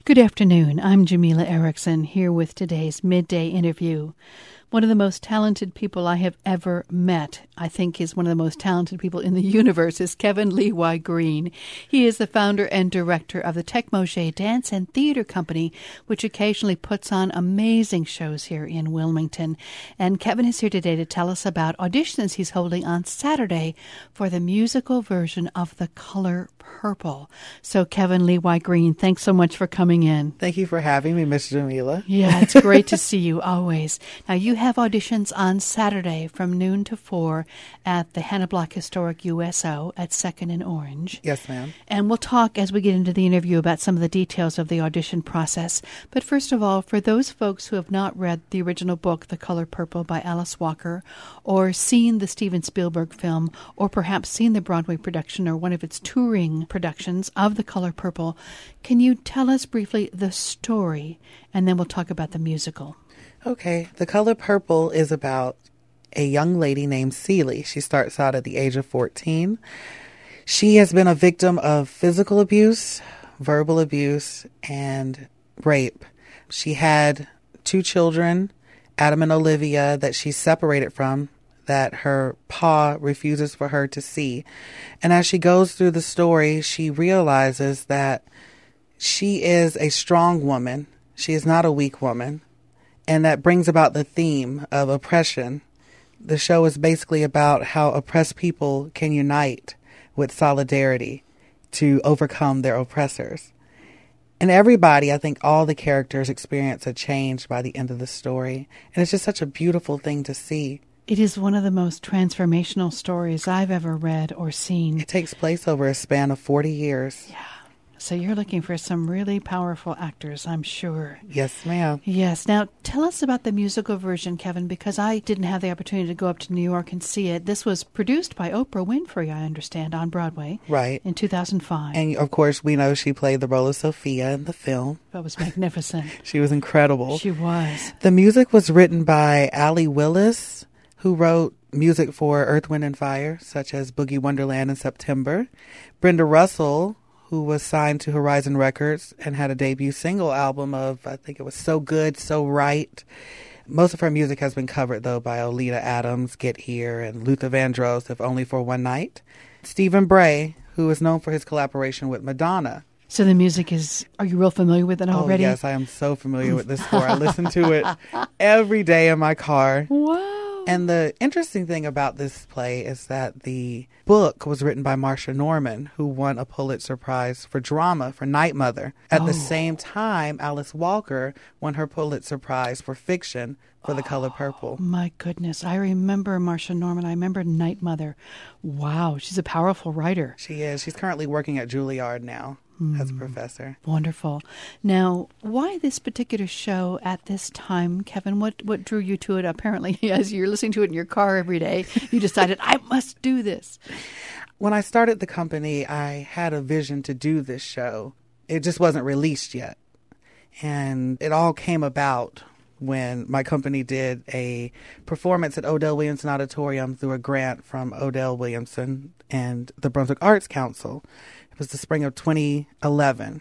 Good afternoon. I'm Jamila Erickson here with today's midday interview. One of the most talented people I have ever met, I think is one of the most talented people in the universe, is Kevin Leigh Green. He is the founder and director of the Tecmoshe Dance and Theater Company, which occasionally puts on amazing shows here in Wilmington. And Kevin is here today to tell us about auditions he's holding on Saturday for the musical version of The Color Purple. So Kevin Leigh Green, thanks so much for coming in. Thank you for having me, Miss Jamila. Yeah, it's great to see you always. Now, you have auditions on Saturday from noon to 4 at the Hannah Block Historic USO at 2nd and Orange. Yes, ma'am. And we'll talk as we get into the interview about some of the details of the audition process. But first of all, for those folks who have not read the original book, The Color Purple by Alice Walker, or seen the Steven Spielberg film, or perhaps seen the Broadway production or one of its touring productions of The Color Purple, can you tell us briefly the story, and then we'll talk about the musical? Okay. The Color Purple is about a young lady named Celie. She starts out at the age of 14. She has been a victim of physical abuse, verbal abuse, and rape. She had 2 children, Adam and Olivia, that she's separated from, that her pa refuses for her to see. And as she goes through the story, she realizes that she is a strong woman. She is not a weak woman. And that brings about the theme of oppression. The show is basically about how oppressed people can unite with solidarity to overcome their oppressors. And everybody, I think all the characters experience a change by the end of the story. And it's just such a beautiful thing to see. It is one of the most transformational stories I've ever read or seen. It takes place over a span of 40 years. Yeah. So you're looking for some really powerful actors, I'm sure. Yes, ma'am. Yes. Now, tell us about the musical version, Kevin, because I didn't have the opportunity to go up to New York and see it. This was produced by Oprah Winfrey, I understand, on Broadway. Right. In 2005. And, of course, we know she played the role of Sophia in the film. That was magnificent. She was incredible. She was. The music was written by Allie Willis, who wrote music for Earth, Wind, and Fire, such as Boogie Wonderland in September. Brenda Russell, who was signed to Horizon Records and had a debut single album of, I think it was So Good, So Right. Most of her music has been covered, though, by Oleta Adams, Get Here, and Luther Vandross, If Only for One Night. Stephen Bray, who is known for his collaboration with Madonna. So the music is, are you real familiar with it already? Oh, yes, I am so familiar with this score. I listen to it every day in my car. Wow. And the interesting thing about this play is that the book was written by Marsha Norman, who won a Pulitzer Prize for drama for Night Mother. At the same time, Alice Walker won her Pulitzer Prize for fiction for The Color Purple. My goodness. I remember Marsha Norman. I remember Night Mother. Wow. She's a powerful writer. She is. She's currently working at Juilliard now as a professor. Wonderful. Now, why this particular show at this time, Kevin? What drew you to it? Apparently, as you're listening to it in your car every day, you decided, I must do this. When I started the company, I had a vision to do this show. It just wasn't released yet. And it all came about when my company did a performance at Odell Williamson Auditorium through a grant from Odell Williamson and the Brunswick Arts Council. It was the spring of 2011.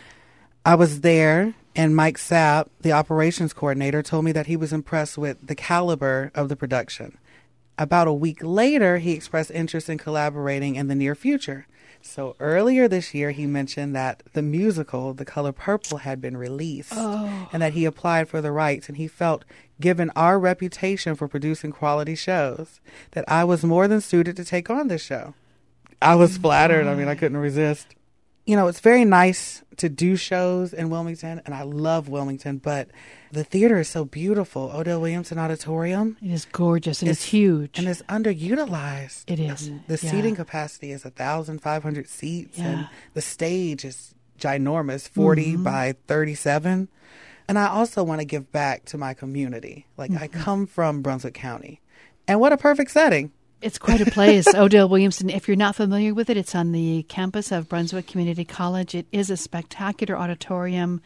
I was there, and Mike Sapp, the operations coordinator, told me that he was impressed with the caliber of the production. About a week later, he expressed interest in collaborating in the near future. So earlier this year, he mentioned that the musical, The Color Purple, had been released and that he applied for the rights. And he felt, given our reputation for producing quality shows, that I was more than suited to take on this show. I was flattered. I mean, I couldn't resist. You know, it's very nice to do shows in Wilmington, and I love Wilmington, but the theater is so beautiful. Odell Williamson Auditorium. It is gorgeous, and it's huge. And it's underutilized. It is. The seating capacity is 1,500 seats, and the stage is ginormous, 40 by 37. And I also want to give back to my community. Like, I come from Brunswick County, and what a perfect setting. It's quite a place, Odell Williamson. If you're not familiar with it, it's on the campus of Brunswick Community College. It is a spectacular auditorium,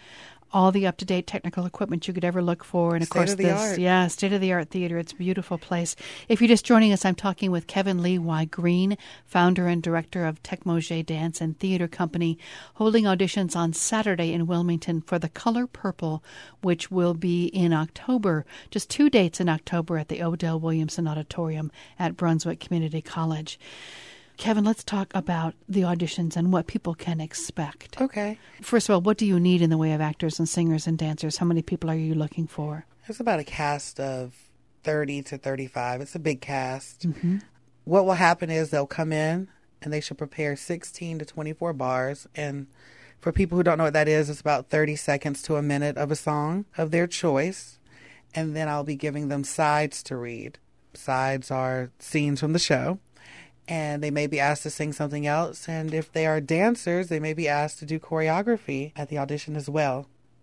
all the up-to-date technical equipment you could ever look for. And, of course, this state-of-the-art theater. It's a beautiful place. If you're just joining us, I'm talking with Kevin Lee Y. Green, founder and director of Tecmoget Dance and Theater Company, holding auditions on Saturday in Wilmington for The Color Purple, which will be in October. Just 2 dates in October at the Odell Williamson Auditorium at Brunswick Community College. Kevin, let's talk about the auditions and what people can expect. Okay. First of all, what do you need in the way of actors and singers and dancers? How many people are you looking for? There's about a cast of 30 to 35. It's a big cast. Mm-hmm. What will happen is they'll come in and they should prepare 16 to 24 bars. And for people who don't know what that is, it's about 30 seconds to a minute of a song of their choice. And then I'll be giving them sides to read. Sides are scenes from the show. And they may be asked to sing something else. And if they are dancers, they may be asked to do choreography at the audition as well.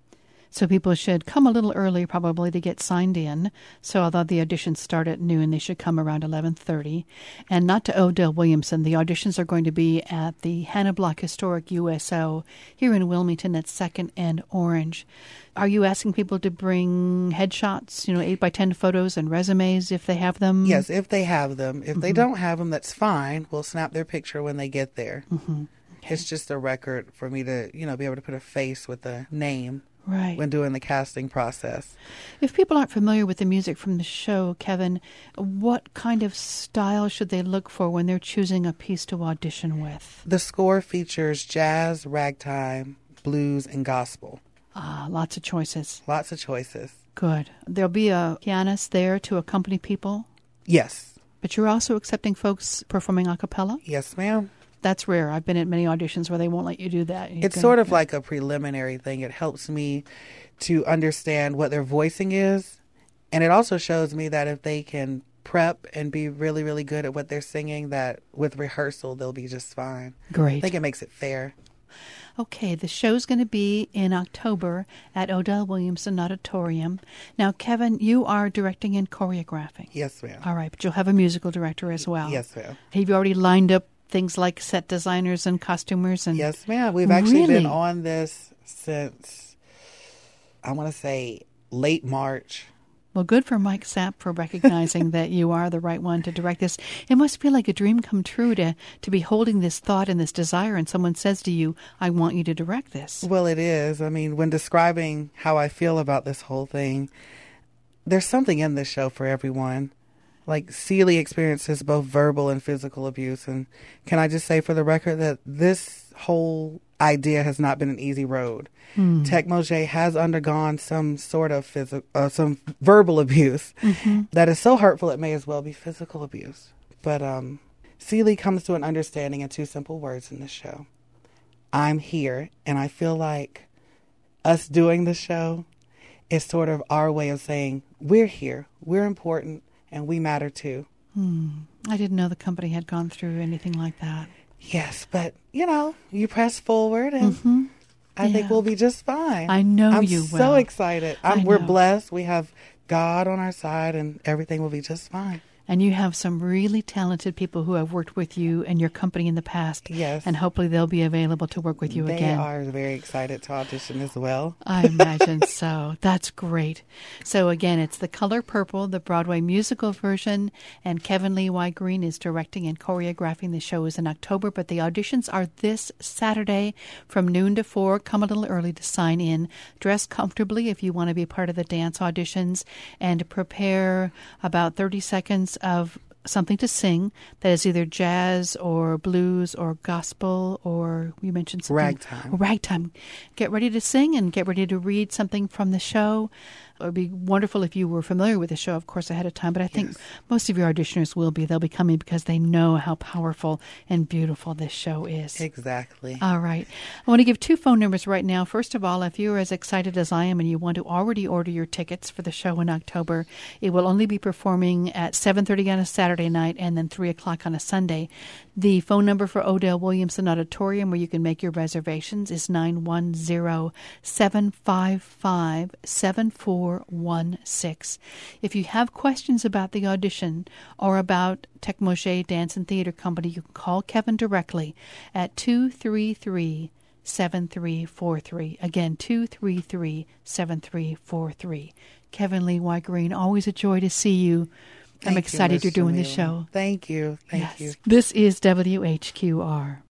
So people should come a little early probably to get signed in. So although the auditions start at noon, they should come around 11:30. And not to Odell Williamson. The auditions are going to be at the Hannah Block Historic USO here in Wilmington at 2nd and Orange. Are you asking people to bring headshots, 8x10 photos and resumes if they have them? Yes, if they have them. If Mm-hmm. they don't have them, that's fine. We'll snap their picture when they get there. Mm-hmm. Okay. It's just a record for me to, be able to put a face with a name. Right. When doing the casting process. If people aren't familiar with the music from the show, Kevin, what kind of style should they look for when they're choosing a piece to audition with? The score features jazz, ragtime, blues, and gospel. Lots of choices. Lots of choices. Good. There'll be a pianist there to accompany people? Yes. But you're also accepting folks performing a cappella? Yes, ma'am. That's rare. I've been at many auditions where they won't let you do that. It's sort of like a preliminary thing. It helps me to understand what their voicing is. And it also shows me that if they can prep and be really, really good at what they're singing, that with rehearsal, they'll be just fine. Great. I think it makes it fair. Okay, the show's going to be in October at Odell Williamson Auditorium. Now, Kevin, you are directing and choreographing. Yes, ma'am. All right, but you'll have a musical director as well. Yes, ma'am. Have you already lined up things like set designers and costumers? And Yes, ma'am. We've actually Really? been on this since, I want to say, late March. Well, good for Mike Sapp for recognizing that you are the right one to direct this. It must feel like a dream come true to be holding this thought and this desire, and someone says to you, I want you to direct this. Well, it is. I mean, when describing how I feel about this whole thing, there's something in this show for everyone. Like, Celie experiences both verbal and physical abuse. And can I just say for the record that this whole idea has not been an easy road. Tecmoget has undergone some sort of some verbal abuse that is so hurtful it may as well be physical abuse. But Celie comes to an understanding in 2 simple words in this show. I'm here, and I feel like us doing the show is sort of our way of saying, we're here, we're important, and we matter too. I didn't know the company had gone through anything like that. Yes, but, you press forward, and I think we'll be just fine. I know you will. I'm so excited. We're know. blessed. We have God on our side, and everything will be just fine. And you have some really talented people who have worked with you and your company in the past. Yes. And hopefully they'll be available to work with you again. They are very excited to audition as well. I imagine so. That's great. So again, it's The Color Purple, the Broadway musical version, and Kevin Lee Y. Green is directing and choreographing. The show is in October, but the auditions are this Saturday from noon to 4. Come a little early to sign in. Dress comfortably if you want to be part of the dance auditions, and prepare about 30 seconds of something to sing that is either jazz or blues or gospel, or you mentioned something. Ragtime. Get ready to sing and get ready to read something from the show. It would be wonderful if you were familiar with the show, of course, ahead of time. But I think most of your auditioners will be. They'll be coming because they know how powerful and beautiful this show is. Exactly. All right. I want to give 2 phone numbers right now. First of all, if you're as excited as I am and you want to already order your tickets for the show in October, it will only be performing at 7:30 on a Saturday night and then 3 o'clock on a Sunday. The phone number for Odell Williamson Auditorium, where you can make your reservations, is 910-755-7416. If you have questions about the audition or about Tecmoget Dance and Theater Company, you can call Kevin directly at 233 233-233-7343. Again, 233-7343. Kevin Lee White Green, always a joy to see you. I'm excited you're doing the show. Thank you. Thank you. This is WHQR.